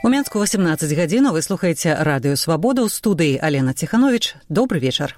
У Менску 18 гадзін, вы слухаеце радыё «Свабода», у студыі Алена Ціхановіч. Добры вечар.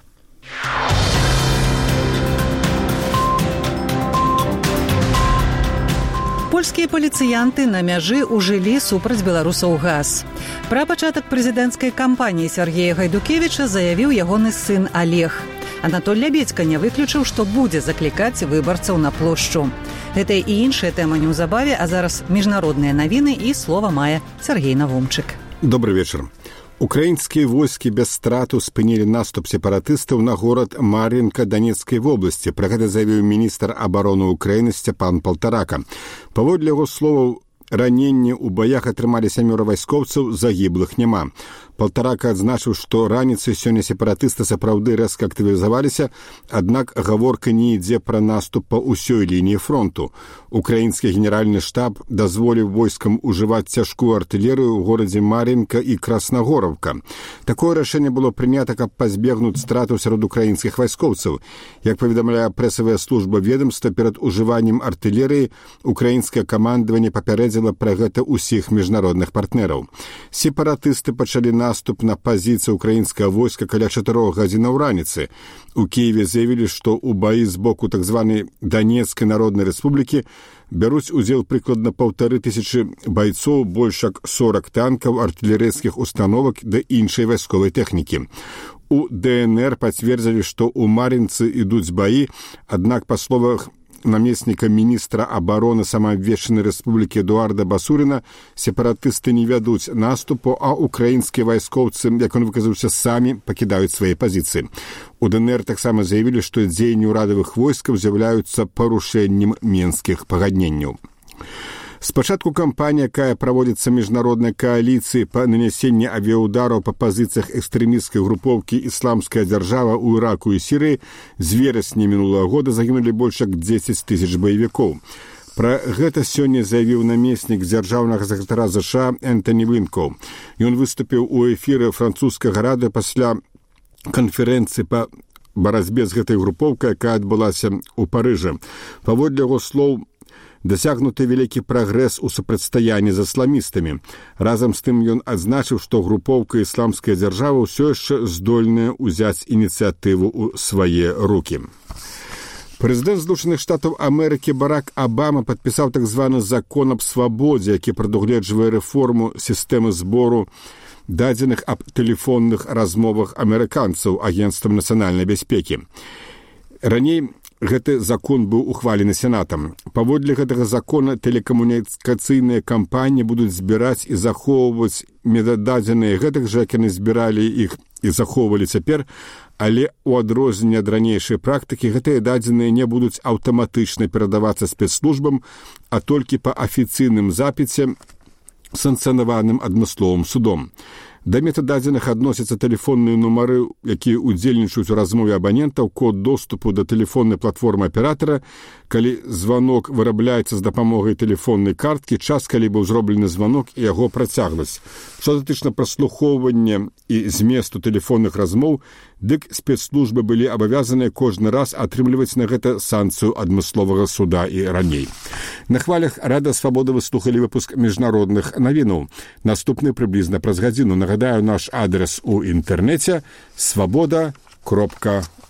Польскія паліцыянты на мяжы ўжылі супраць беларусаў газ. Пра пачатак прэзідэнцкай кампаніі Сергея Гайдукевіча заявіў ягоны сын Олег. Анатоль Лябедзька не выключыў, што будзе заклікаць выбарцаў на плошчу. Гэта і іншая тэма неўзабаве, а зараз міжнародныя навіны, і слова мае Сергей Навумчык. Добрый вечар. Украінскія войскі без страту спынілі наступ сепаратыстаў на горад Мар'інка Донецкай вобласці. Пра гэта заявіў міністр абароны Украіны Сцяпан Палтарака. Паводле яго словаў, раненні ў баях атрымалі 7 вайскоўцаў, загіблых няма. Палтарака адзначыў, што раніцай сёння сепаратысты сапраўды рэзка актывізаваліся, аднак гаворка не ідзе пра наступ па ўсёй лініі фронту. Украінскі генеральны штаб дазволіў войскам ужываць цяжкую артылерыю ў горадзе Мар'інка і Краснагораўка. Такое рашэнне было прынята, каб пазбегнуць стратаў сярод украінскіх вайскоўцаў. Як паведамляе прэсавая служба ведомства, перад ужываннем артылерыі украінскае камандаванне папярэдзіла пра гэта ўсіх міжнародных партнераў. Сепаратысты пачалі наступ на пазіцыі украінскага войска каля 4 гадзінаў раніцы. У Киеве заявілі, што ў баі з боку так званай Донецкай народнай рэспублікі бяруць удзел прыкладна 1500 байцоў, больш як 40 танкаў, артылерыйскіх установак да іншай вайсковай тэхнікі. У ДНР пацвердзілі, што ў Мар'інцы ідуць баі, аднак, па словах намесніка міністра абароны самаабвешчанай рэспублікі Эдуарда Басуріна, сепаратысты не вядуць наступу, а украінскія вайскоўцы, як он выказаўся, самі пакідаюць свае пазіцыі. У ДНР таксама заявілі, што дзеянні ўрадавых войскаў з'яўляюцца парушэннем мінскіх пагадненняў. Спачатку кампанія, якая праводзіцца міжнароднай кааліцыі па нанясенні авіяудараў па пазіцыях экстрэмісцкай групоўкі «Ісламская дзяржава» ў Іраку і Сірыі, з верасня мінулага года загінулі больш як 10 000 баевікоў. Пра гэта сёння заявіў намеснік дзяржаўнага сакратара ЗША Энтані Блінкоў. Ён выступіў у эфіры французскага радыё пасля канферэнцыі па барацьбе з гэтай групоўкай, якая адбылася ў Парыжы. Паводле яго слоў, дасягнуты вялікі прагрэс у супрацьстаянні з ісламістамі. Разам з тым ён адзначыў, што групоўка «Ісламская дзяржава» ўсё яшчэ здольная ўзяць ініцыятыву ў свае рукі. Прэзідэнт Злучаных Штатаў Амерыкі Барак Абама падпісаў так званы закон аб свабодзе, які прадугледжвае рэформу сістэмы збору дадзеных аб тэлефонных размовах амерыканцаў Агенцтвам нацыянальнай бяспекі. Раней гэты закон быў ухвалены Сенатам. Паводле гэтага закона тэлекамунікацыйныя кампаніі будуць збіраць і захоўваць метададзеныя гэтых жа, як яны збіралі іх і захоўвалі цяпер, але ў адрозненне ад ранейшай практыкі гэтыя дадзеныя не будуць аўтаматычна перадавацца спецслужбам, а толькі па афіцыйным запіце, санкцыянаваным адмысловым судом. Да метададзеных адносяцца тэлефонныя нумары, якія удзельнічаюць у размове абанентаў, код доступу да тэлефоннай платформы аператара, калі званок вырабляецца з дапамогай тэлефоннай карткі, час, калі быў зроблены званок і яго працягласць. Што датычна праслухоўвання і зместу тэлефонных размоў, дык спецслужбы былі абавязаныя кожны раз атрымліваць на гэта санкцыю адмысловага суда і раней. На хвалях Рада Свабоды вы слухалі выпуск міжнародных навінаў. Наступны прыблізна праз гадзіну. Нагадаю, наш адрес у інтэрнэце – swaboda.org.